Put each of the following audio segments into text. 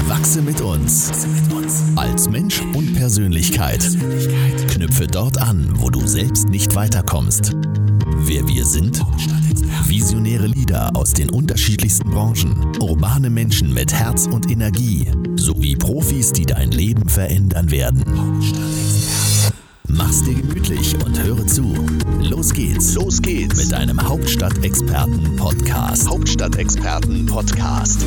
Wachse mit uns. Als Mensch und Persönlichkeit. Knüpfe dort an, wo du selbst nicht weiterkommst. Wer wir sind? Visionäre Leader aus den unterschiedlichsten Branchen, urbane Menschen mit Herz und Energie, sowie Profis, die dein Leben verändern werden. Mach's dir gemütlich und höre zu. Los geht's. Mit deinem Hauptstadt-Experten-Podcast.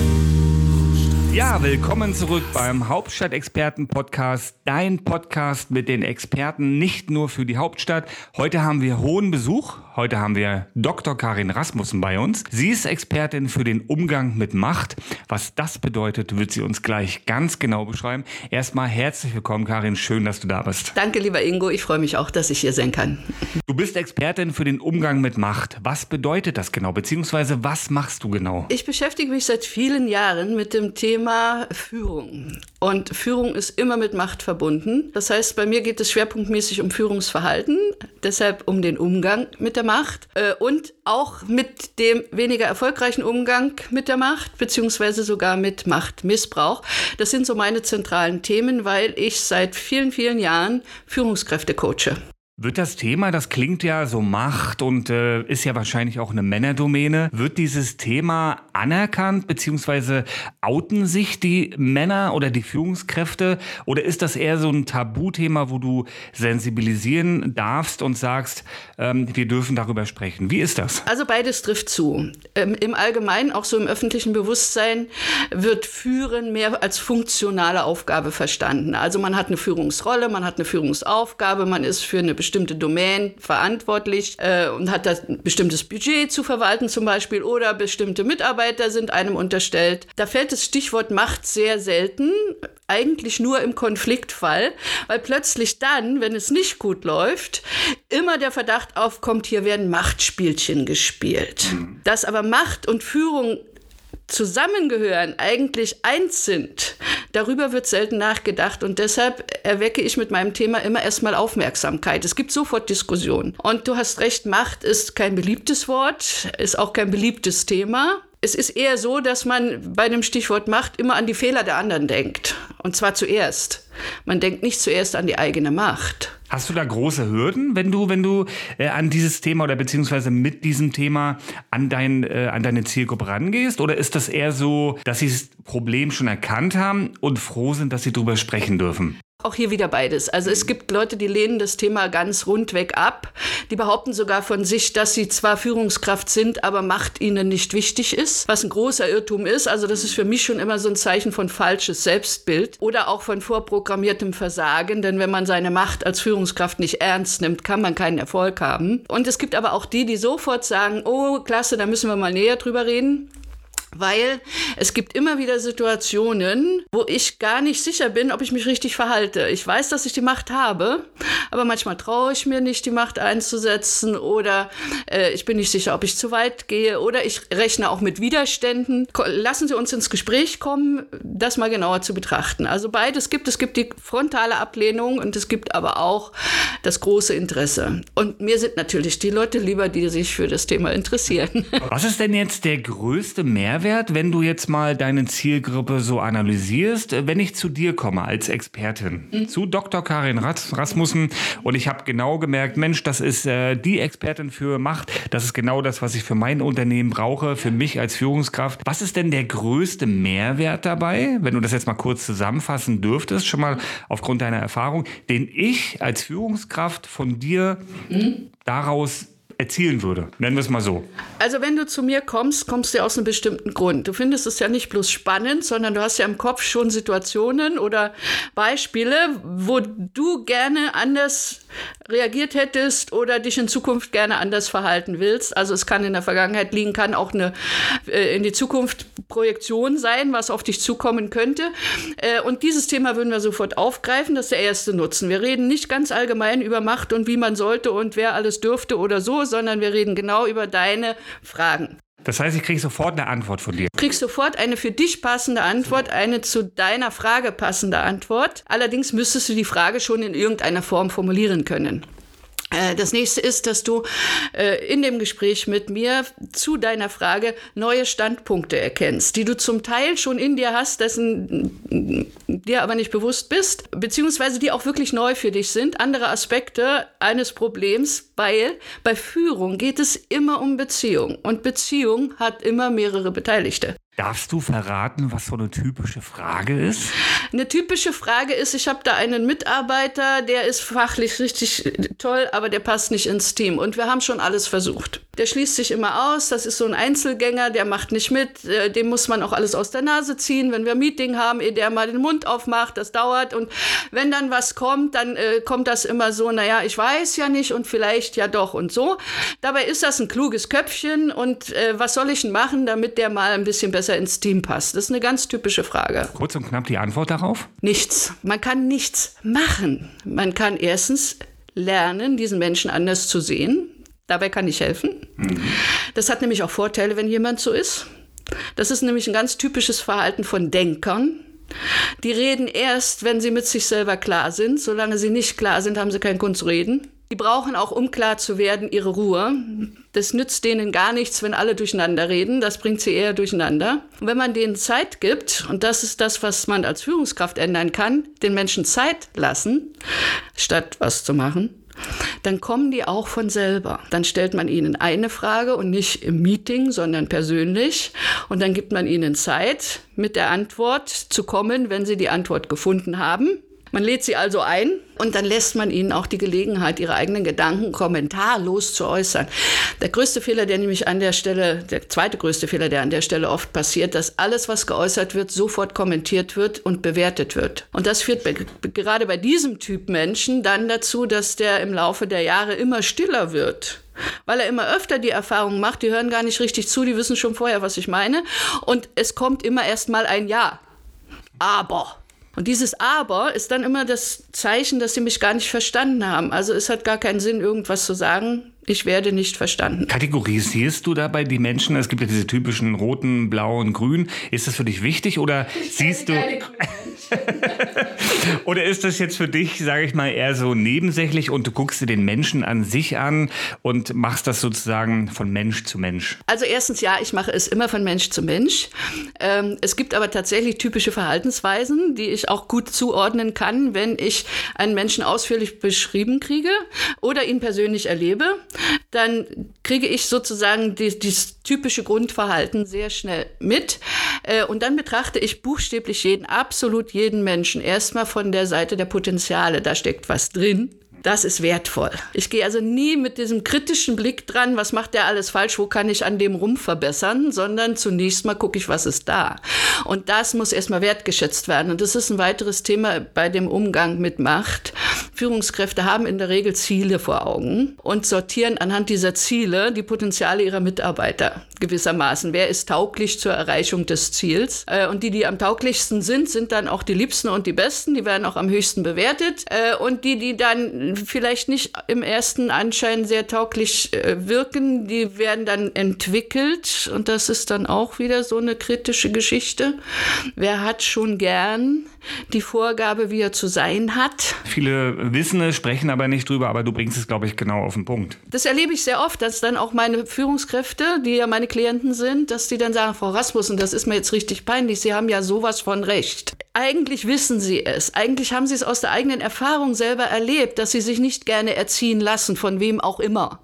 Ja, willkommen zurück beim Hauptstadt-Experten-Podcast, dein Podcast mit den Experten nicht nur für die Hauptstadt. Heute haben wir hohen Besuch. Heute haben wir Dr. Karin Rasmussen bei uns. Sie ist Expertin für den Umgang mit Macht. Was das bedeutet, wird sie uns gleich ganz genau beschreiben. Erstmal herzlich willkommen, Karin. Schön, dass du da bist. Danke, lieber Ingo. Ich freue mich auch, dass ich hier sein kann. Du bist Expertin für den Umgang mit Macht. Was bedeutet das genau? Beziehungsweise was machst du genau? Ich beschäftige mich seit vielen Jahren mit dem Thema Führung. Und Führung ist immer mit Macht verbunden. Das heißt, bei mir geht es schwerpunktmäßig um Führungsverhalten, deshalb um den Umgang mit der Macht und auch mit dem weniger erfolgreichen Umgang mit der Macht, beziehungsweise sogar mit Machtmissbrauch. Das sind so meine zentralen Themen, weil ich seit vielen, vielen Jahren Führungskräfte coache. Wird das Thema, das klingt ja so Macht und ist ja wahrscheinlich auch eine Männerdomäne, wird dieses Thema anerkannt, beziehungsweise outen sich die Männer oder die Führungskräfte, oder ist das eher so ein Tabuthema, wo du sensibilisieren darfst und sagst, wir dürfen darüber sprechen? Wie ist das? Also beides trifft zu. Im Allgemeinen, auch so im öffentlichen Bewusstsein, wird Führen mehr als funktionale Aufgabe verstanden. Also man hat eine Führungsrolle, man hat eine Führungsaufgabe, man ist für eine bestimmte Domain verantwortlich und hat da ein bestimmtes Budget zu verwalten zum Beispiel, oder bestimmte Mitarbeiter sind einem unterstellt. Da fällt das Stichwort Macht sehr selten, eigentlich nur im Konfliktfall, weil plötzlich dann, wenn es nicht gut läuft, immer der Verdacht aufkommt, hier werden Machtspielchen gespielt. Dass aber Macht und Führung zusammengehören, eigentlich eins sind, darüber wird selten nachgedacht, und deshalb erwecke ich mit meinem Thema immer erstmal Aufmerksamkeit. Es gibt sofort Diskussionen. Und du hast recht, Macht ist kein beliebtes Wort, ist auch kein beliebtes Thema. Es ist eher so, dass man bei dem Stichwort Macht immer an die Fehler der anderen denkt. Und zwar zuerst. Man denkt nicht zuerst an die eigene Macht. Hast du da große Hürden, wenn du an dieses Thema oder beziehungsweise mit diesem Thema an deine Zielgruppe rangehst? Oder ist das eher so, dass sie das Problem schon erkannt haben und froh sind, dass sie darüber sprechen dürfen? Auch hier wieder beides. Also es gibt Leute, die lehnen das Thema ganz rundweg ab. Die behaupten sogar von sich, dass sie zwar Führungskraft sind, aber Macht ihnen nicht wichtig ist, was ein großer Irrtum ist. Also das ist für mich schon immer so ein Zeichen von falsches Selbstbild oder auch von vorprogrammiertem Versagen. Denn wenn man seine Macht als Führungskraft nicht ernst nimmt, kann man keinen Erfolg haben. Und es gibt aber auch die sofort sagen, oh klasse, da müssen wir mal näher drüber reden. Weil es gibt immer wieder Situationen, wo ich gar nicht sicher bin, ob ich mich richtig verhalte. Ich weiß, dass ich die Macht habe, aber manchmal traue ich mir nicht, die Macht einzusetzen, oder ich bin nicht sicher, ob ich zu weit gehe, oder ich rechne auch mit Widerständen. Lassen Sie uns ins Gespräch kommen, das mal genauer zu betrachten. Also beides gibt. Es gibt die frontale Ablehnung und es gibt aber auch das große Interesse. Und mir sind natürlich die Leute lieber, die sich für das Thema interessieren. Was ist denn jetzt der größte Mehrwert, wenn du jetzt mal deine Zielgruppe so analysierst, wenn ich zu dir komme als Expertin, zu Dr. Karin Rasmussen, und ich habe genau gemerkt, Mensch, das ist die Expertin für Macht, das ist genau das, was ich für mein Unternehmen brauche, für mich als Führungskraft. Was ist denn der größte Mehrwert dabei, wenn du das jetzt mal kurz zusammenfassen dürftest, schon mal aufgrund deiner Erfahrung, den ich als Führungskraft von dir daraus erzielen würde? Nennen wir es mal so. Also wenn du zu mir kommst du ja aus einem bestimmten Grund. Du findest es ja nicht bloß spannend, sondern du hast ja im Kopf schon Situationen oder Beispiele, wo du gerne anders reagiert hättest oder dich in Zukunft gerne anders verhalten willst. Also es kann in der Vergangenheit liegen, kann auch eine in die Zukunft Projektion sein, was auf dich zukommen könnte. Und dieses Thema würden wir sofort aufgreifen. Das ist der erste Nutzen. Wir reden nicht ganz allgemein über Macht und wie man sollte und wer alles dürfte oder so, sondern wir reden genau über deine Fragen. Das heißt, ich kriege sofort eine Antwort von dir. Du kriegst sofort eine für dich passende Antwort, eine zu deiner Frage passende Antwort. Allerdings müsstest du die Frage schon in irgendeiner Form formulieren können. Das nächste ist, dass du in dem Gespräch mit mir zu deiner Frage neue Standpunkte erkennst, die du zum Teil schon in dir hast, dessen dir aber nicht bewusst bist, beziehungsweise die auch wirklich neu für dich sind, andere Aspekte eines Problems, weil bei Führung geht es immer um Beziehung und Beziehung hat immer mehrere Beteiligte. Darfst du verraten, was so eine typische Frage ist? Eine typische Frage ist, ich habe da einen Mitarbeiter, der ist fachlich richtig toll, aber der passt nicht ins Team. Und wir haben schon alles versucht. Der schließt sich immer aus, das ist so ein Einzelgänger, der macht nicht mit, dem muss man auch alles aus der Nase ziehen. Wenn wir ein Meeting haben, ehe der mal den Mund aufmacht, das dauert. Und wenn dann was kommt, dann kommt das immer so, naja, ich weiß ja nicht und vielleicht ja doch und so. Dabei ist das ein kluges Köpfchen und was soll ich denn machen, damit der mal ein bisschen besser ins Team passt? Das ist eine ganz typische Frage. Kurz und knapp die Antwort darauf? Nichts. Man kann nichts machen. Man kann erstens lernen, diesen Menschen anders zu sehen. Dabei kann ich helfen. Das hat nämlich auch Vorteile, wenn jemand so ist. Das ist nämlich ein ganz typisches Verhalten von Denkern. Die reden erst, wenn sie mit sich selber klar sind. Solange sie nicht klar sind, haben sie keinen Grund zu reden. Die brauchen auch, um klar zu werden, ihre Ruhe. Das nützt denen gar nichts, wenn alle durcheinander reden. Das bringt sie eher durcheinander. Und wenn man denen Zeit gibt, und das ist das, was man als Führungskraft ändern kann, den Menschen Zeit lassen, statt was zu machen, dann kommen die auch von selber. Dann stellt man ihnen eine Frage und nicht im Meeting, sondern persönlich. Und dann gibt man ihnen Zeit, mit der Antwort zu kommen, wenn sie die Antwort gefunden haben. Man lädt sie also ein und dann lässt man ihnen auch die Gelegenheit, ihre eigenen Gedanken kommentarlos zu äußern. Der größte Fehler, der zweite größte Fehler, der an der Stelle oft passiert, dass alles, was geäußert wird, sofort kommentiert wird und bewertet wird. Und das führt gerade bei diesem Typ Menschen dann dazu, dass der im Laufe der Jahre immer stiller wird. Weil er immer öfter die Erfahrung macht, die hören gar nicht richtig zu, die wissen schon vorher, was ich meine. Und es kommt immer erst mal ein Ja. Aber. Und dieses Aber ist dann immer das Zeichen, dass sie mich gar nicht verstanden haben. Also es hat gar keinen Sinn, irgendwas zu sagen. Ich werde nicht verstanden. Kategorisierst du dabei die Menschen? Es gibt ja diese typischen roten, blauen, grün. Ist das für dich wichtig oder siehst du... Oder ist das jetzt für dich, sage ich mal, eher so nebensächlich und du guckst dir den Menschen an sich an und machst das sozusagen von Mensch zu Mensch? Also erstens, ja, ich mache es immer von Mensch zu Mensch. Es gibt aber tatsächlich typische Verhaltensweisen, die ich auch gut zuordnen kann, wenn ich einen Menschen ausführlich beschrieben kriege oder ihn persönlich erlebe. Dann kriege ich sozusagen dieses typische Grundverhalten sehr schnell mit. Und dann betrachte ich buchstäblich absolut jeden Menschen erstmal von der Seite der Potenziale. Da steckt was drin. Das ist wertvoll. Ich gehe also nie mit diesem kritischen Blick dran, was macht der alles falsch, wo kann ich an dem rumverbessern, sondern zunächst mal gucke ich, was ist da. Und das muss erstmal wertgeschätzt werden. Und das ist ein weiteres Thema bei dem Umgang mit Macht. Führungskräfte haben in der Regel Ziele vor Augen und sortieren anhand dieser Ziele die Potenziale ihrer Mitarbeiter gewissermaßen. Wer ist tauglich zur Erreichung des Ziels? Und die am tauglichsten sind dann auch die Liebsten und die Besten. Die werden auch am höchsten bewertet. Und die dann vielleicht nicht im ersten Anschein sehr tauglich wirken, die werden dann entwickelt. Und das ist dann auch wieder so eine kritische Geschichte. Wer hat schon gern die Vorgabe, wie er zu sein hat? Viele wissen es, sprechen aber nicht drüber, aber du bringst es, glaube ich, genau auf den Punkt. Das erlebe ich sehr oft, dass dann auch meine Führungskräfte, die ja meine Klienten sind, dass die dann sagen, Frau Rasmussen, das ist mir jetzt richtig peinlich, Sie haben ja sowas von Recht. Eigentlich wissen Sie es. Eigentlich haben Sie es aus der eigenen Erfahrung selber erlebt, dass Sie sich nicht gerne erziehen lassen, von wem auch immer.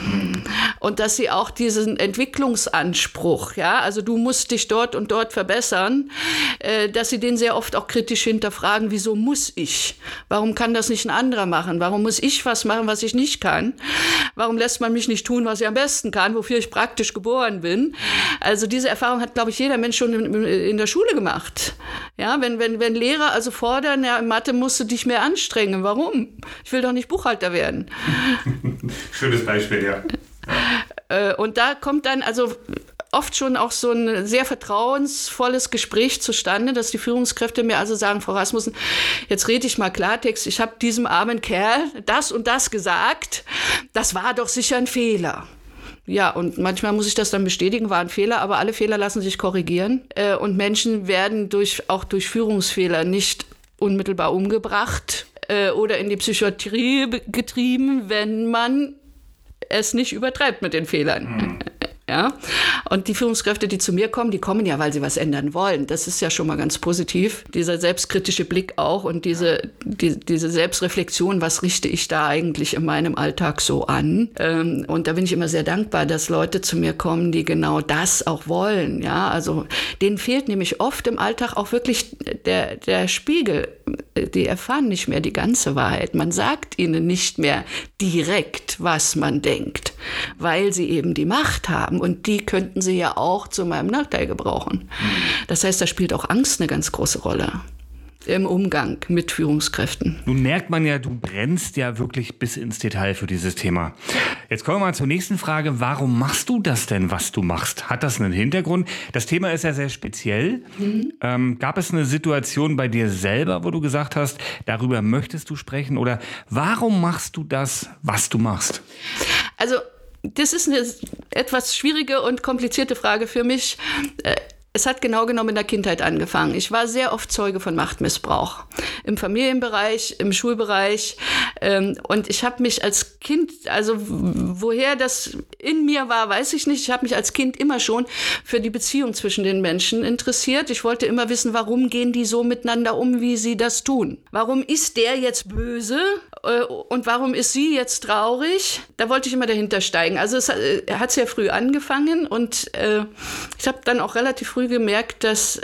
Und dass sie auch diesen Entwicklungsanspruch, ja, also du musst dich dort und dort verbessern, dass sie den sehr oft auch kritisch hinterfragen, wieso muss ich? Warum kann das nicht ein anderer machen? Warum muss ich was machen, was ich nicht kann? Warum lässt man mich nicht tun, was ich am besten kann, wofür ich praktisch geboren bin? Also diese Erfahrung hat, glaube ich, jeder Mensch schon in der Schule gemacht. Ja, wenn Lehrer also fordern, ja, in Mathe musst du dich mehr anstrengen. Warum? Ich will doch nicht Buchhalter werden. Schönes Beispiel, ja. Und da kommt dann also oft schon auch so ein sehr vertrauensvolles Gespräch zustande, dass die Führungskräfte mir also sagen, Frau Rasmussen, jetzt rede ich mal Klartext, ich habe diesem armen Kerl das und das gesagt, das war doch sicher ein Fehler. Ja, und manchmal muss ich das dann bestätigen, war ein Fehler, aber alle Fehler lassen sich korrigieren. Und Menschen werden auch durch Führungsfehler nicht unmittelbar umgebracht. oder in die Psychiatrie getrieben, wenn man es nicht übertreibt mit den Fehlern. Ja? Und die Führungskräfte, die zu mir kommen, die kommen ja, weil sie was ändern wollen. Das ist ja schon mal ganz positiv. Dieser selbstkritische Blick auch und diese Selbstreflexion, was richte ich da eigentlich in meinem Alltag so an? Und da bin ich immer sehr dankbar, dass Leute zu mir kommen, die genau das auch wollen. Ja? Also denen fehlt nämlich oft im Alltag auch wirklich der Spiegel. Die erfahren nicht mehr die ganze Wahrheit. Man sagt ihnen nicht mehr direkt, was man denkt, weil sie eben die Macht haben. Und die könnten sie ja auch zu meinem Nachteil gebrauchen. Das heißt, da spielt auch Angst eine ganz große Rolle im Umgang mit Führungskräften. Nun merkt man ja, du brennst ja wirklich bis ins Detail für dieses Thema. Jetzt kommen wir mal zur nächsten Frage. Warum machst du das denn, was du machst? Hat das einen Hintergrund? Das Thema ist ja sehr speziell. Gab es eine Situation bei dir selber, wo du gesagt hast, darüber möchtest du sprechen? Oder warum machst du das, was du machst? Also, das ist eine etwas schwierige und komplizierte Frage für mich. Es hat genau genommen in der Kindheit angefangen. Ich war sehr oft Zeuge von Machtmissbrauch. Im Familienbereich, im Schulbereich. Und ich habe mich als Kind, also woher das in mir war, weiß ich nicht. Ich habe mich als Kind immer schon für die Beziehung zwischen den Menschen interessiert. Ich wollte immer wissen, warum gehen die so miteinander um, wie sie das tun? Warum ist der jetzt böse und warum ist sie jetzt traurig? Da wollte ich immer dahinter steigen. Also es hat sehr früh angefangen und ich habe dann auch relativ früh gemerkt, dass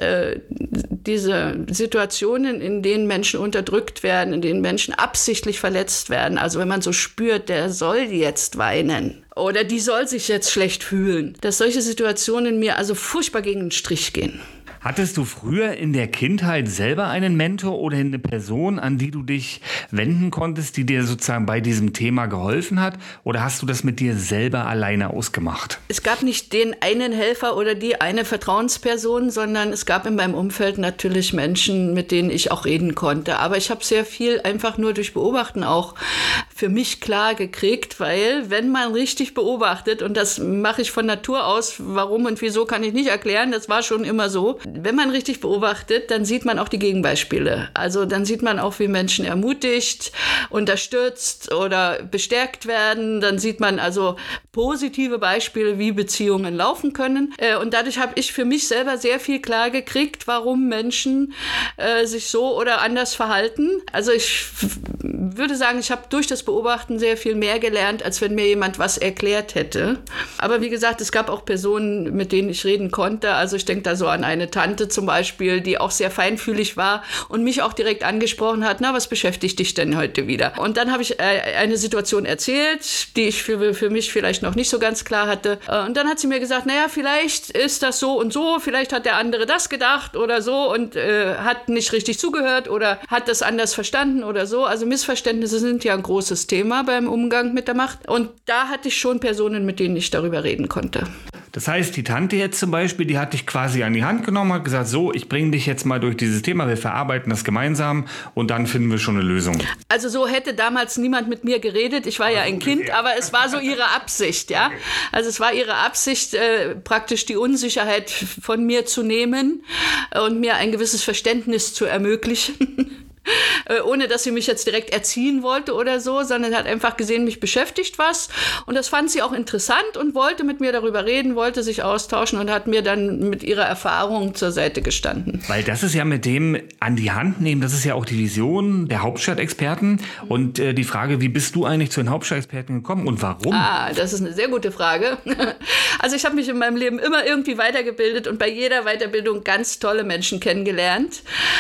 diese Situationen, in denen Menschen unterdrückt werden, in denen Menschen absichtlich verletzt werden, also wenn man so spürt, der soll jetzt weinen oder die soll sich jetzt schlecht fühlen, dass solche Situationen mir also furchtbar gegen den Strich gehen. Hattest du früher in der Kindheit selber einen Mentor oder eine Person, an die du dich wenden konntest, die dir sozusagen bei diesem Thema geholfen hat? Oder hast du das mit dir selber alleine ausgemacht? Es gab nicht den einen Helfer oder die eine Vertrauensperson, sondern es gab in meinem Umfeld natürlich Menschen, mit denen ich auch reden konnte. Aber ich habe sehr viel einfach nur durch Beobachten auch für mich klar gekriegt, weil wenn man richtig beobachtet, und das mache ich von Natur aus, warum und wieso kann ich nicht erklären, das war schon immer so, wenn man richtig beobachtet, dann sieht man auch die Gegenbeispiele. Also dann sieht man auch, wie Menschen ermutigt, unterstützt oder bestärkt werden. Dann sieht man also positive Beispiele, wie Beziehungen laufen können. Und dadurch habe ich für mich selber sehr viel klar gekriegt, warum Menschen sich so oder anders verhalten. Also ich würde sagen, ich habe durch das Beobachten sehr viel mehr gelernt, als wenn mir jemand was erklärt hätte. Aber wie gesagt, es gab auch Personen, mit denen ich reden konnte. Also ich denke da so an eine Tante zum Beispiel, die auch sehr feinfühlig war und mich auch direkt angesprochen hat, na, was beschäftigt dich denn heute wieder? Und dann habe ich eine Situation erzählt, die ich für mich vielleicht noch nicht so ganz klar hatte. Und dann hat sie mir gesagt, naja, vielleicht ist das so und so, vielleicht hat der andere das gedacht oder so und hat nicht richtig zugehört oder hat das anders verstanden oder so. Also Missverständnisse sind ja ein großes Thema beim Umgang mit der Macht. Und da hatte ich schon Personen, mit denen ich darüber reden konnte. Das heißt, die Tante jetzt zum Beispiel, die hat dich quasi an die Hand genommen, hat gesagt, so, ich bringe dich jetzt mal durch dieses Thema, wir verarbeiten das gemeinsam und dann finden wir schon eine Lösung. Also so hätte damals niemand mit mir geredet, ich war ja ein Kind, aber es war so ihre Absicht, ja. Also es war ihre Absicht, praktisch die Unsicherheit von mir zu nehmen und mir ein gewisses Verständnis zu ermöglichen. Ohne dass sie mich jetzt direkt erziehen wollte oder so, sondern hat einfach gesehen, mich beschäftigt was und das fand sie auch interessant und wollte mit mir darüber reden, wollte sich austauschen und hat mir dann mit ihrer Erfahrung zur Seite gestanden. Weil das ist ja mit dem an die Hand nehmen, das ist ja auch die Vision der Hauptstadtexperten und die Frage, wie bist du eigentlich zu den Hauptstadtexperten gekommen und warum? Das ist eine sehr gute Frage. Also ich habe mich in meinem Leben immer irgendwie weitergebildet und bei jeder Weiterbildung ganz tolle Menschen kennengelernt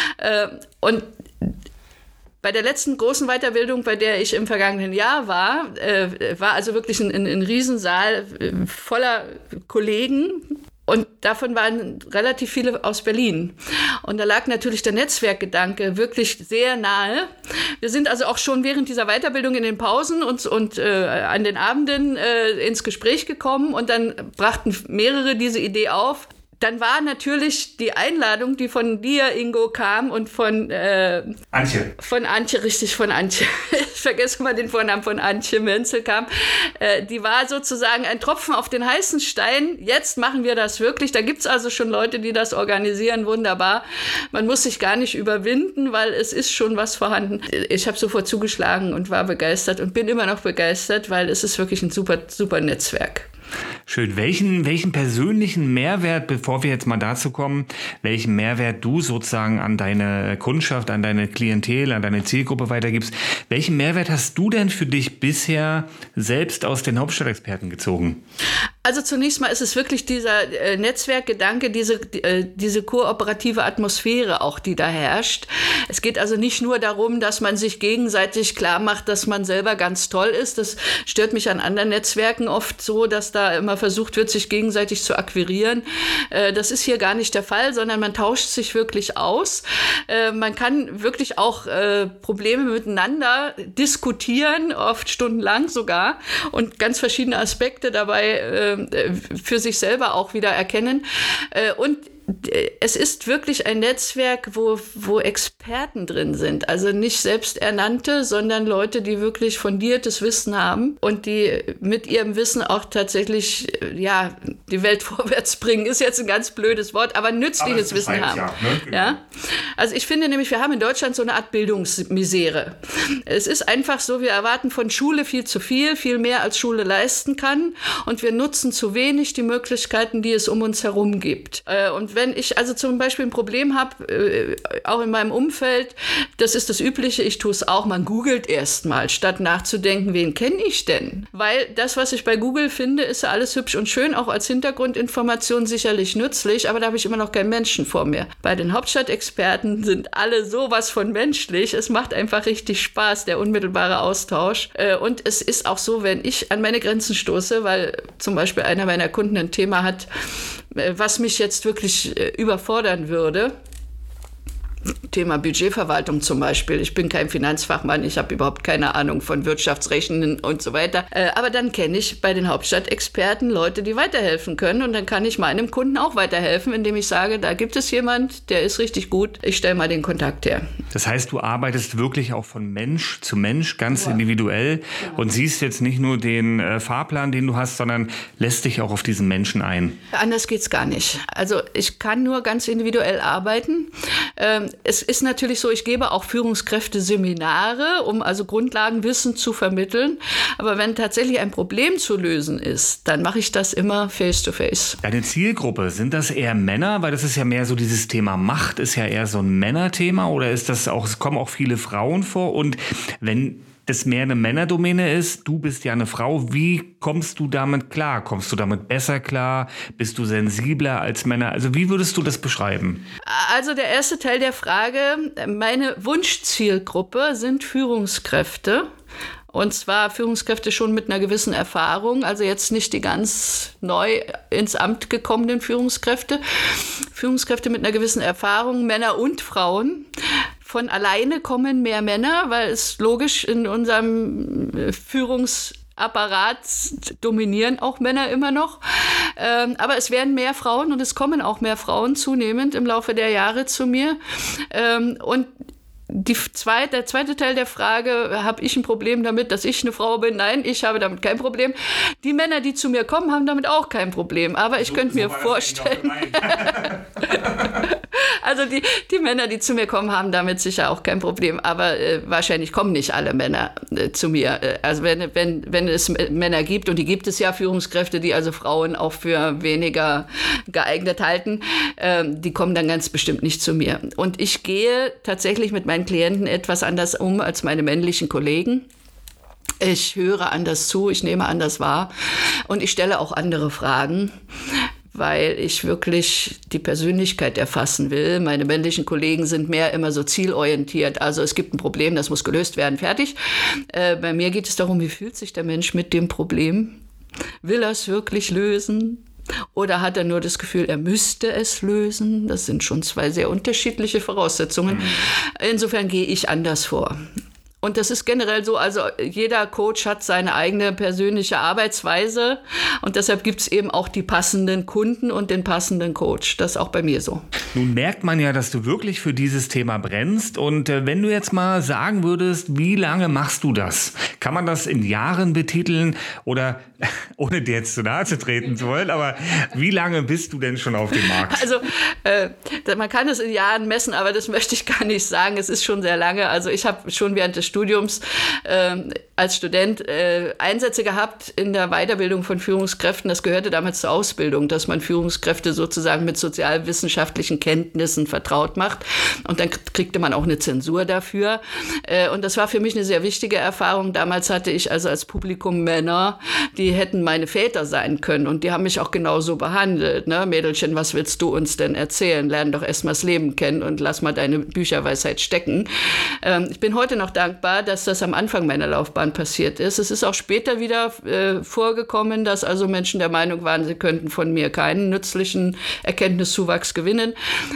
und bei der letzten großen Weiterbildung, bei der ich im vergangenen Jahr war also wirklich ein Riesensaal voller Kollegen. Und davon waren relativ viele aus Berlin. Und da lag natürlich der Netzwerkgedanke wirklich sehr nahe. Wir sind also auch schon während dieser Weiterbildung in den Pausen und an den Abenden ins Gespräch gekommen. Und dann brachten mehrere diese Idee auf. dann war natürlich die Einladung, die von dir, Ingo, kam und von Antje. Von Antje, richtig, von Antje. Ich vergesse mal den Vornamen, von Antje Menzel kam. Die war sozusagen ein Tropfen auf den heißen Stein. Jetzt machen wir das wirklich. Da gibt es also schon Leute, die das organisieren. Wunderbar. Man muss sich gar nicht überwinden, weil es ist schon was vorhanden. Ich habe sofort zugeschlagen und war begeistert und bin immer noch begeistert, weil es ist wirklich ein super, super Netzwerk. Schön. Welchen persönlichen Mehrwert, bevor wir jetzt mal dazu kommen, welchen Mehrwert du sozusagen an deine Kundschaft, an deine Klientel, an deine Zielgruppe weitergibst, welchen Mehrwert hast du denn für dich bisher selbst aus den Hauptstadtexperten gezogen? Also zunächst mal ist es wirklich dieser Netzwerkgedanke, diese kooperative Atmosphäre auch, die da herrscht. Es geht also nicht nur darum, dass man sich gegenseitig klar macht, dass man selber ganz toll ist. Das stört mich an anderen Netzwerken oft so, dass da immer versucht wird, sich gegenseitig zu akquirieren. Das ist hier gar nicht der Fall, sondern man tauscht sich wirklich aus. Man kann wirklich auch Probleme miteinander diskutieren, oft stundenlang sogar, und ganz verschiedene Aspekte dabei für sich selber auch wieder erkennen. Und es ist wirklich ein Netzwerk, wo Experten drin sind. Also nicht Selbsternannte, sondern Leute, die wirklich fundiertes Wissen haben und die mit ihrem Wissen auch tatsächlich die Welt vorwärts bringen. Ist jetzt ein ganz blödes Wort, aber nützliches Wissen haben. Ja, ne? Genau. Ja? Also ich finde nämlich, wir haben in Deutschland so eine Art Bildungsmisere. Es ist einfach so, wir erwarten von Schule viel zu viel mehr als Schule leisten kann, und wir nutzen zu wenig die Möglichkeiten, die es um uns herum gibt. Und wenn ich also zum Beispiel ein Problem habe, auch in meinem Umfeld, das ist das Übliche, ich tue es auch, man googelt erstmal, statt nachzudenken, wen kenne ich denn? Weil das, was ich bei Google finde, ist ja alles hübsch und schön, auch als Hintergrundinformation sicherlich nützlich, aber da habe ich immer noch keinen Menschen vor mir. Bei den Hauptstadtexperten sind alle sowas von menschlich, es macht einfach richtig Spaß, der unmittelbare Austausch. Und es ist auch so, wenn ich an meine Grenzen stoße, weil zum Beispiel einer meiner Kunden ein Thema hat, was mich jetzt wirklich überfordern würde. Thema Budgetverwaltung zum Beispiel. Ich bin kein Finanzfachmann, ich habe überhaupt keine Ahnung von Wirtschaftsrechten und so weiter. Aber dann kenne ich bei den Hauptstadtexperten Leute, die weiterhelfen können, und dann kann ich meinem Kunden auch weiterhelfen, indem ich sage, da gibt es jemand, der ist richtig gut, ich stelle mal den Kontakt her. Das heißt, du arbeitest wirklich auch von Mensch zu Mensch, ganz individuell, und siehst jetzt nicht nur den Fahrplan, den du hast, sondern lässt dich auch auf diesen Menschen ein. Anders geht's gar nicht. Also ich kann nur ganz individuell arbeiten. Es ist natürlich so, ich gebe auch Führungskräfte-Seminare, um also Grundlagenwissen zu vermitteln. Aber wenn tatsächlich ein Problem zu lösen ist, dann mache ich das immer face-to-face. Deine Zielgruppe, sind das eher Männer? Weil das ist ja mehr so dieses Thema Macht, ist ja eher so ein Männerthema. Oder ist das auch, es kommen auch viele Frauen vor? Und wenn das mehr eine Männerdomäne ist, du bist ja eine Frau, wie kommst du damit klar? Kommst du damit besser klar? Bist du sensibler als Männer? Also wie würdest du das beschreiben? Also der erste Teil der Frage, meine Wunschzielgruppe sind Führungskräfte. Und zwar Führungskräfte schon mit einer gewissen Erfahrung, also jetzt nicht die ganz neu ins Amt gekommenen Führungskräfte. Führungskräfte mit einer gewissen Erfahrung, Männer und Frauen. Von alleine kommen mehr Männer, weil es logisch in unserem Führungsapparat dominieren auch Männer immer noch. Aber es werden mehr Frauen, und es kommen auch mehr Frauen zunehmend im Laufe der Jahre zu mir. Und der zweite Teil der Frage, habe ich ein Problem damit, dass ich eine Frau bin? Nein, ich habe damit kein Problem. Die Männer, die zu mir kommen, haben damit auch kein Problem. Aber ich könnte mir vorstellen... Also die Männer, die zu mir kommen, haben damit sicher auch kein Problem. Aber wahrscheinlich kommen nicht alle Männer zu mir. Also wenn es Männer gibt, und die gibt es ja, Führungskräfte, die also Frauen auch für weniger geeignet halten, die kommen dann ganz bestimmt nicht zu mir. Und ich gehe tatsächlich mit meinen Klienten etwas anders um als meine männlichen Kollegen. Ich höre anders zu, ich nehme anders wahr, und ich stelle auch andere Fragen, weil ich wirklich die Persönlichkeit erfassen will. Meine männlichen Kollegen sind mehr immer so zielorientiert. Also es gibt ein Problem, das muss gelöst werden, fertig. Bei mir geht es darum, wie fühlt sich der Mensch mit dem Problem? Will er es wirklich lösen? Oder hat er nur das Gefühl, er müsste es lösen? Das sind schon zwei sehr unterschiedliche Voraussetzungen. Insofern gehe ich anders vor. Und das ist generell so, also jeder Coach hat seine eigene persönliche Arbeitsweise und deshalb gibt es eben auch die passenden Kunden und den passenden Coach. Das ist auch bei mir so. Nun merkt man ja, dass du wirklich für dieses Thema brennst und wenn du jetzt mal sagen würdest, wie lange machst du das? Kann man das in Jahren betiteln oder, ohne dir jetzt zu nahe zu treten zu wollen, aber wie lange bist du denn schon auf dem Markt? Also man kann es in Jahren messen, aber das möchte ich gar nicht sagen. Es ist schon sehr lange. Also ich habe schon während des Studiums als Student Einsätze gehabt in der Weiterbildung von Führungskräften. Das gehörte damals zur Ausbildung, dass man Führungskräfte sozusagen mit sozialwissenschaftlichen Kenntnissen vertraut macht. Und dann kriegte man auch eine Zensur dafür. Und das war für mich eine sehr wichtige Erfahrung. Damals hatte ich also als Publikum Männer, die hätten meine Väter sein können. Und die haben mich auch genauso behandelt. Ne? Mädelchen, was willst du uns denn erzählen? Lern doch erst mal das Leben kennen und lass mal deine Bücherweisheit stecken. Ich bin heute noch dankbar, dass das am Anfang meiner Laufbahn passiert ist. Es ist auch später wieder vorgekommen, dass also Menschen der Meinung waren, sie könnten von mir keinen nützlichen Erkenntniszuwachs gewinnen.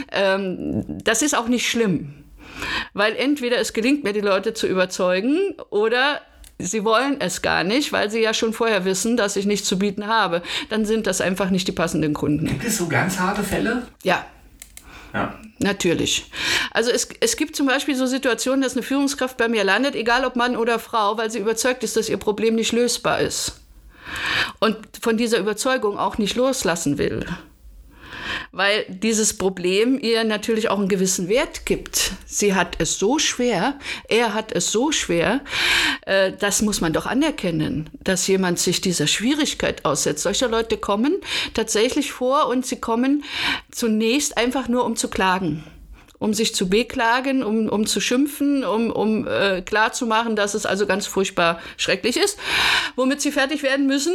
Das ist auch nicht schlimm, weil entweder es gelingt mir, die Leute zu überzeugen oder sie wollen es gar nicht, weil sie ja schon vorher wissen, dass ich nichts zu bieten habe. Dann sind das einfach nicht die passenden Kunden. Gibt es so ganz harte Fälle? Ja. Natürlich. Also es gibt zum Beispiel so Situationen, dass eine Führungskraft bei mir landet, egal ob Mann oder Frau, weil sie überzeugt ist, dass ihr Problem nicht lösbar ist. Und von dieser Überzeugung auch nicht loslassen will. Weil dieses Problem ihr natürlich auch einen gewissen Wert gibt. Sie hat es so schwer, er hat es so schwer, das muss man doch anerkennen, dass jemand sich dieser Schwierigkeit aussetzt. Solche Leute kommen tatsächlich vor und sie kommen zunächst einfach nur, um zu klagen. Um sich zu beklagen, um zu schimpfen, um klarzumachen, dass es also ganz furchtbar schrecklich ist, womit sie fertig werden müssen.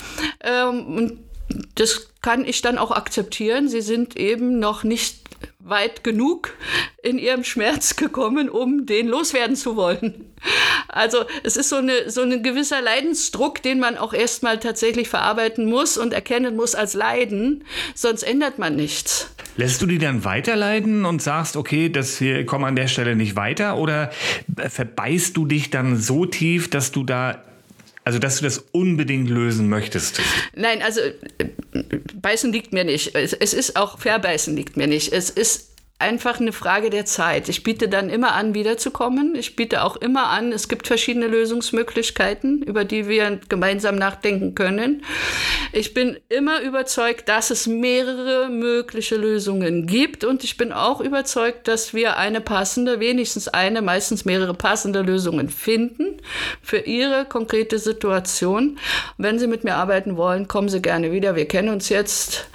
Und das kann ich dann auch akzeptieren. Sie sind eben noch nicht weit genug in ihrem Schmerz gekommen, um den loswerden zu wollen. Also es ist so ein gewisser Leidensdruck, den man auch erstmal tatsächlich verarbeiten muss und erkennen muss als Leiden, sonst ändert man nichts. Lässt du die dann weiterleiden und sagst, okay, wir kommen an der Stelle nicht weiter, oder verbeißt du dich dann so tief, dass du das unbedingt lösen möchtest? Nein, also beißen liegt mir nicht. Es ist auch verbeißen liegt mir nicht. Es ist einfach eine Frage der Zeit. Ich biete dann immer an, wiederzukommen. Ich biete auch immer an, es gibt verschiedene Lösungsmöglichkeiten, über die wir gemeinsam nachdenken können. Ich bin immer überzeugt, dass es mehrere mögliche Lösungen gibt und ich bin auch überzeugt, dass wir wenigstens eine, meistens mehrere passende Lösungen finden für Ihre konkrete Situation. Und wenn Sie mit mir arbeiten wollen, kommen Sie gerne wieder. Wir kennen uns jetzt.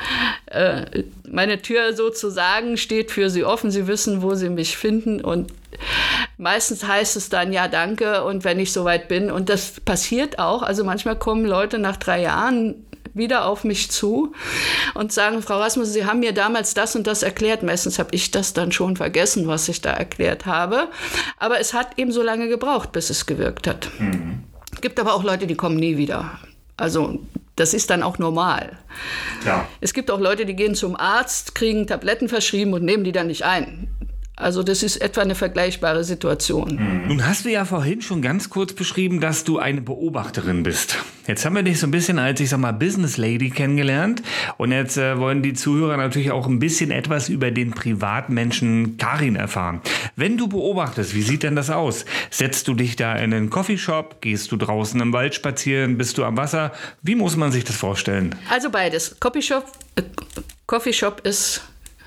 Meine Tür sozusagen steht für Sie offen. Sie wissen, wo Sie mich finden und meistens heißt es dann, ja, danke, und wenn ich soweit bin. Und das passiert auch. Also manchmal kommen Leute nach 3 Jahren wieder auf mich zu und sagen, Frau Rasmussen, Sie haben mir damals das und das erklärt. Meistens habe ich das dann schon vergessen, was ich da erklärt habe. Aber es hat eben so lange gebraucht, bis es gewirkt hat. Es gibt aber auch Leute, die kommen nie wieder. Also das ist dann auch normal. Ja. Es gibt auch Leute, die gehen zum Arzt, kriegen Tabletten verschrieben und nehmen die dann nicht ein. Also das ist etwa eine vergleichbare Situation. Nun hast du ja vorhin schon ganz kurz beschrieben, dass du eine Beobachterin bist. Jetzt haben wir dich so ein bisschen als, Business Lady kennengelernt. Und jetzt wollen die Zuhörer natürlich auch ein bisschen etwas über den Privatmenschen Karin erfahren. Wenn du beobachtest, wie sieht denn das aus? Setzt du dich da in einen Coffeeshop? Gehst du draußen im Wald spazieren? Bist du am Wasser? Wie muss man sich das vorstellen? Also beides. Coffeeshop ist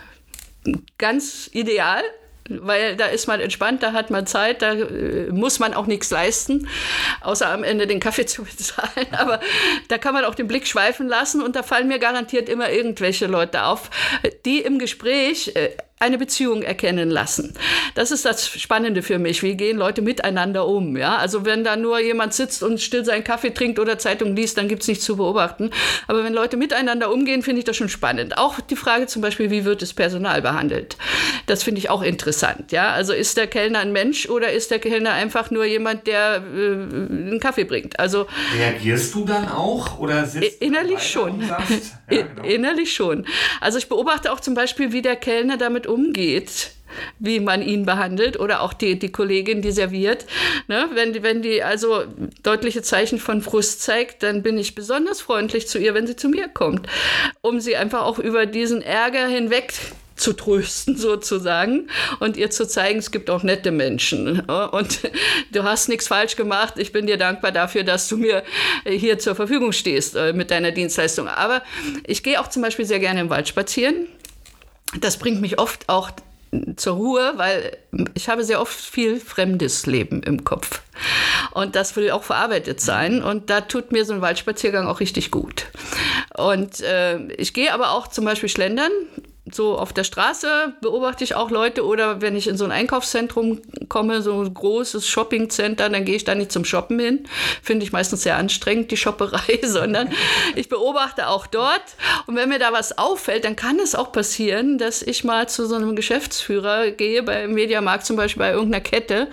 ganz ideal. Weil da ist man entspannt, da hat man Zeit, da muss man auch nichts leisten, außer am Ende den Kaffee zu bezahlen. Aber da kann man auch den Blick schweifen lassen und da fallen mir garantiert immer irgendwelche Leute auf, die im Gespräch eine Beziehung erkennen lassen. Das ist das Spannende für mich. Wie gehen Leute miteinander um? Ja? Also wenn da nur jemand sitzt und still seinen Kaffee trinkt oder Zeitung liest, dann gibt es nichts zu beobachten. Aber wenn Leute miteinander umgehen, finde ich das schon spannend. Auch die Frage zum Beispiel, wie wird das Personal behandelt? Das finde ich auch interessant. Ja? Also ist der Kellner ein Mensch oder ist der Kellner einfach nur jemand, der einen Kaffee bringt? Also, reagierst du dann auch? Oder sitzt innerlich schon. Ja, genau. Innerlich schon. Also ich beobachte auch zum Beispiel, wie der Kellner damit umgeht, wie man ihn behandelt oder auch die Kollegin, die serviert. Ne? Wenn die also deutliche Zeichen von Frust zeigt, dann bin ich besonders freundlich zu ihr, wenn sie zu mir kommt, um sie einfach auch über diesen Ärger hinweg zu trösten sozusagen und ihr zu zeigen, es gibt auch nette Menschen und du hast nichts falsch gemacht. Ich bin dir dankbar dafür, dass du mir hier zur Verfügung stehst mit deiner Dienstleistung. Aber ich gehe auch zum Beispiel sehr gerne im Wald spazieren. Das bringt mich oft auch zur Ruhe, weil ich habe sehr oft viel fremdes Leben im Kopf. Und das will auch verarbeitet sein. Und da tut mir so ein Waldspaziergang auch richtig gut. Und ich gehe aber auch zum Beispiel schlendern. So auf der Straße beobachte ich auch Leute oder wenn ich in so ein Einkaufszentrum komme, so ein großes Shoppingcenter, dann gehe ich da nicht zum Shoppen hin. Finde ich meistens sehr anstrengend, die Shopperei, sondern ich beobachte auch dort. Und wenn mir da was auffällt, dann kann es auch passieren, dass ich mal zu so einem Geschäftsführer gehe, beim Mediamarkt zum Beispiel, bei irgendeiner Kette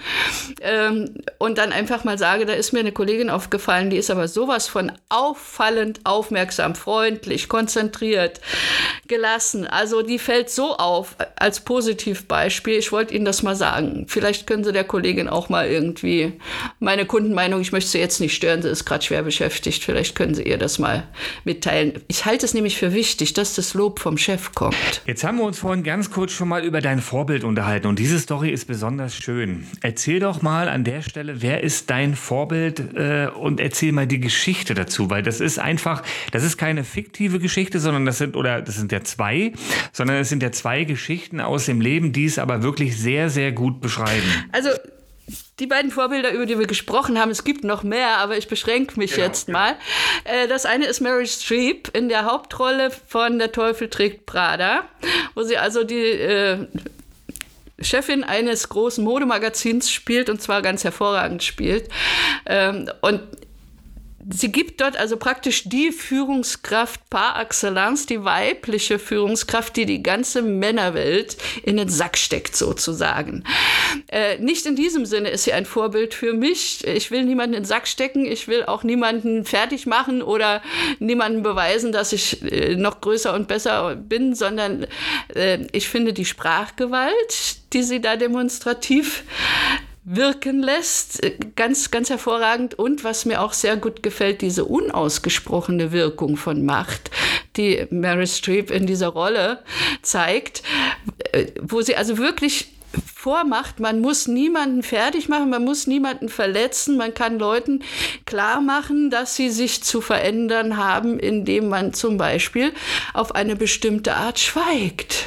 und dann einfach mal sage, da ist mir eine Kollegin aufgefallen, die ist aber sowas von auffallend aufmerksam, freundlich, konzentriert, gelassen. Also die fällt so auf als Positivbeispiel. Ich wollte Ihnen das mal sagen. Vielleicht können Sie der Kollegin auch mal irgendwie meine Kundenmeinung, ich möchte sie jetzt nicht stören, sie ist gerade schwer beschäftigt. Vielleicht können Sie ihr das mal mitteilen. Ich halte es nämlich für wichtig, dass das Lob vom Chef kommt. Jetzt haben wir uns vorhin ganz kurz schon mal über dein Vorbild unterhalten und diese Story ist besonders schön. Erzähl doch mal an der Stelle, wer ist dein Vorbild und erzähl mal die Geschichte dazu, weil das ist einfach, das ist keine fiktive Geschichte, sondern das sind ja zwei, sondern es sind ja zwei Geschichten aus dem Leben, die es aber wirklich sehr, sehr gut beschreiben. Also die beiden Vorbilder, über die wir gesprochen haben, es gibt noch mehr, aber ich beschränke mich jetzt mal. Das eine ist Meryl Streep in der Hauptrolle von Der Teufel trägt Prada, wo sie also die Chefin eines großen Modemagazins spielt und zwar ganz hervorragend spielt. Und sie gibt dort also praktisch die Führungskraft par excellence, die weibliche Führungskraft, die die ganze Männerwelt in den Sack steckt sozusagen. Nicht in diesem Sinne ist sie ein Vorbild für mich. Ich will niemanden in den Sack stecken, ich will auch niemanden fertig machen oder niemanden beweisen, dass ich noch größer und besser bin, sondern ich finde die Sprachgewalt, die sie da demonstrativ wirken lässt, ganz, ganz hervorragend. Und was mir auch sehr gut gefällt, diese unausgesprochene Wirkung von Macht, die Meryl Streep in dieser Rolle zeigt, wo sie also wirklich vormacht, man muss niemanden fertig machen, man muss niemanden verletzen, man kann Leuten klar machen, dass sie sich zu verändern haben, indem man zum Beispiel auf eine bestimmte Art schweigt.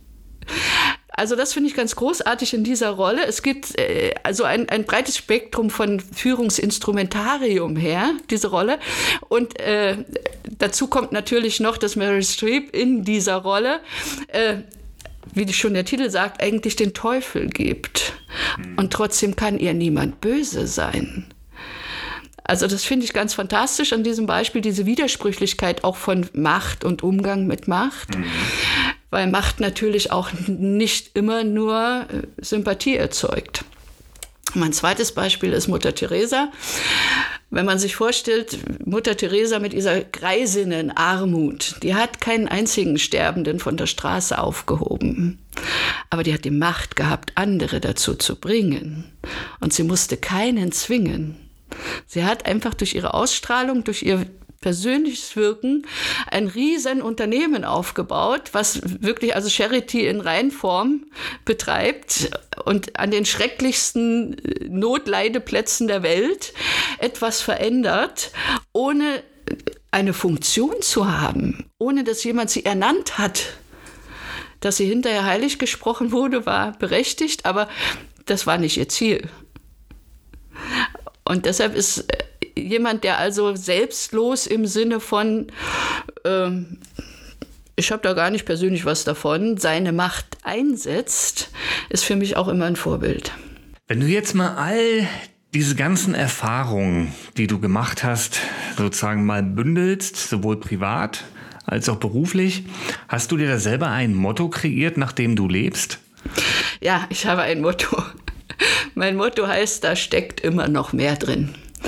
Also das finde ich ganz großartig in dieser Rolle. Es gibt also ein breites Spektrum von Führungsinstrumentarium her, diese Rolle. Und dazu kommt natürlich noch, dass Meryl Streep in dieser Rolle, wie schon der Titel sagt, eigentlich den Teufel gibt. Und trotzdem kann ihr niemand böse sein. Also das finde ich ganz fantastisch an diesem Beispiel, diese Widersprüchlichkeit auch von Macht und Umgang mit Macht. Weil Macht natürlich auch nicht immer nur Sympathie erzeugt. Mein zweites Beispiel ist Mutter Teresa. Wenn man sich vorstellt, Mutter Teresa mit dieser Greisinnenarmut, die hat keinen einzigen Sterbenden von der Straße aufgehoben. Aber die hat die Macht gehabt, andere dazu zu bringen. Und sie musste keinen zwingen. Sie hat einfach durch ihre Ausstrahlung, durch ihr persönliches Wirken ein riesen Unternehmen aufgebaut, was wirklich also Charity in Reinform betreibt und an den schrecklichsten Notleideplätzen der Welt etwas verändert, ohne eine Funktion zu haben, ohne dass jemand sie ernannt hat. Dass sie hinterher heilig gesprochen wurde, war berechtigt, aber das war nicht ihr Ziel. Und deshalb ist jemand, der also selbstlos im Sinne von, ich habe da gar nicht persönlich was davon, seine Macht einsetzt, ist für mich auch immer ein Vorbild. Wenn du jetzt mal all diese ganzen Erfahrungen, die du gemacht hast, sozusagen mal bündelst, sowohl privat als auch beruflich, hast du dir da selber ein Motto kreiert, nach dem du lebst? Ja, ich habe ein Motto. Mein Motto heißt, da steckt immer noch mehr drin.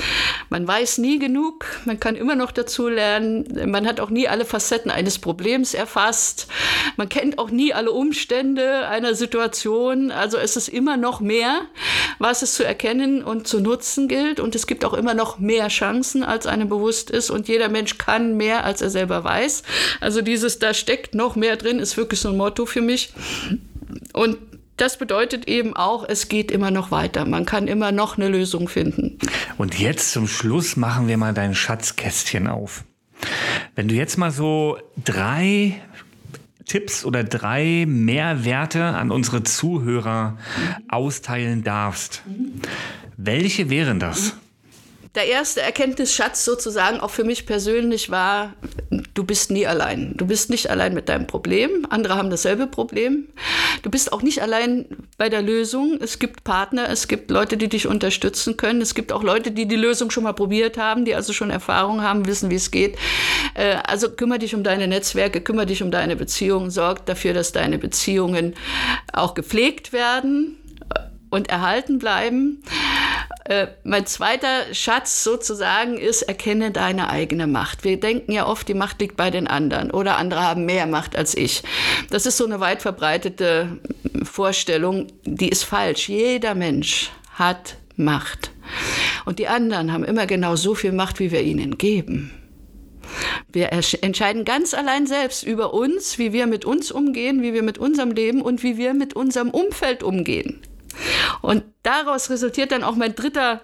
Man weiß nie genug, man kann immer noch dazu lernen, man hat auch nie alle Facetten eines Problems erfasst, man kennt auch nie alle Umstände einer Situation, also es ist immer noch mehr, was es zu erkennen und zu nutzen gilt, und es gibt auch immer noch mehr Chancen, als einem bewusst ist, und jeder Mensch kann mehr, als er selber weiß. Also dieses, da steckt noch mehr drin, ist wirklich so ein Motto für mich. Und das bedeutet eben auch, es geht immer noch weiter. Man kann immer noch eine Lösung finden. Und jetzt zum Schluss machen wir mal dein Schatzkästchen auf. Wenn du jetzt mal so 3 Tipps oder 3 Mehrwerte an unsere Zuhörer austeilen darfst, welche wären das? Der erste Erkenntnisschatz sozusagen auch für mich persönlich war, du bist nie allein. Du bist nicht allein mit deinem Problem. Andere haben dasselbe Problem. Du bist auch nicht allein bei der Lösung. Es gibt Partner, es gibt Leute, die dich unterstützen können. Es gibt auch Leute, die die Lösung schon mal probiert haben, die also schon Erfahrung haben, wissen, wie es geht. Also kümmere dich um deine Netzwerke, kümmere dich um deine Beziehungen, sorg dafür, dass deine Beziehungen auch gepflegt werden und erhalten bleiben. Mein zweiter Schatz sozusagen ist, erkenne deine eigene Macht. Wir denken ja oft, die Macht liegt bei den anderen oder andere haben mehr Macht als ich. Das ist so eine weit verbreitete Vorstellung, die ist falsch. Jeder Mensch hat Macht. Und die anderen haben immer genau so viel Macht, wie wir ihnen geben. Wir entscheiden ganz allein selbst über uns, wie wir mit uns umgehen, wie wir mit unserem Leben und wie wir mit unserem Umfeld umgehen. Und daraus resultiert dann auch mein dritter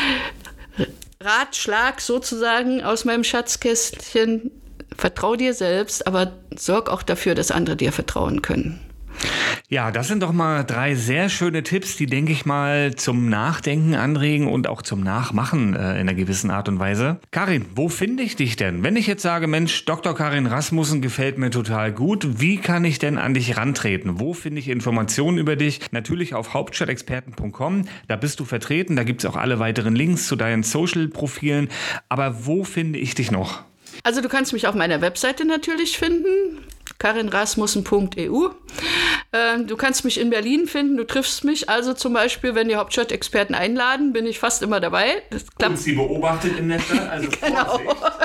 Ratschlag sozusagen aus meinem Schatzkästchen. Vertrau dir selbst, aber sorg auch dafür, dass andere dir vertrauen können. Ja, das sind doch mal 3 sehr schöne Tipps, die, denke ich mal, zum Nachdenken anregen und auch zum Nachmachen in einer gewissen Art und Weise. Karin, wo finde ich dich denn? Wenn ich jetzt sage, Mensch, Dr. Karin Rasmussen gefällt mir total gut, wie kann ich denn an dich rantreten? Wo finde ich Informationen über dich? Natürlich auf hauptstadtexperten.com, da bist du vertreten, da gibt es auch alle weiteren Links zu deinen Social-Profilen. Aber wo finde ich dich noch? Also du kannst mich auf meiner Webseite natürlich finden, karinrasmussen.eu. Du kannst mich in Berlin finden, du triffst mich. Also zum Beispiel, wenn die Hauptstadtexperten einladen, bin ich fast immer dabei. Das klappt. Und sie beobachtet im Netz, also genau.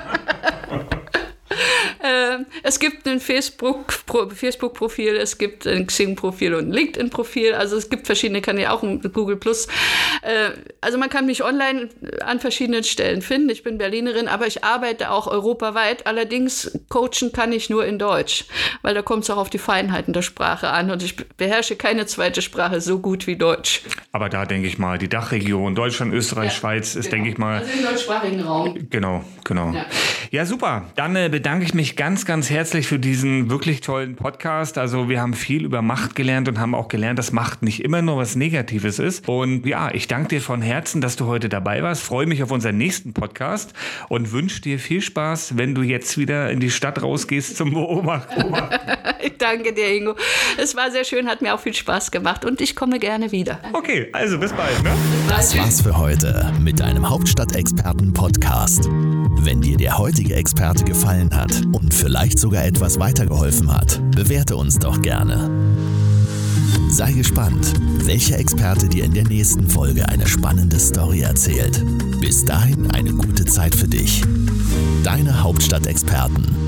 Es gibt ein Facebook-Profil, es gibt ein Xing-Profil und ein LinkedIn-Profil. Also es gibt verschiedene Kanäle, auch ein Google+. Also man kann mich online an verschiedenen Stellen finden. Ich bin Berlinerin, aber ich arbeite auch europaweit. Allerdings coachen kann ich nur in Deutsch, weil da kommt es auch auf die Feinheiten der Sprache an. Und ich beherrsche keine zweite Sprache so gut wie Deutsch. Aber da denke ich mal, die Dachregion, Deutschland, Österreich, Schweiz ist, denke ich mal... Also im deutschsprachigen Raum. Genau. Ja, super. Dann bedanke ich mich ganz, ganz herzlich für diesen wirklich tollen Podcast. Also wir haben viel über Macht gelernt und haben auch gelernt, dass Macht nicht immer nur was Negatives ist. Und ja, ich danke dir von Herzen, dass du heute dabei warst. Freue mich auf unseren nächsten Podcast und wünsche dir viel Spaß, wenn du jetzt wieder in die Stadt rausgehst zum Beobachten. Ich danke dir, Ingo. Es war sehr schön, hat mir auch viel Spaß gemacht und ich komme gerne wieder. Okay, also bis bald. Ne? Das war's für heute mit deinem Hauptstadt-Experten-Podcast. Wenn dir der heutige Experte gefallen hat und vielleicht sogar etwas weitergeholfen hat, bewerte uns doch gerne. Sei gespannt, welcher Experte dir in der nächsten Folge eine spannende Story erzählt. Bis dahin eine gute Zeit für dich. Deine Hauptstadt-Experten.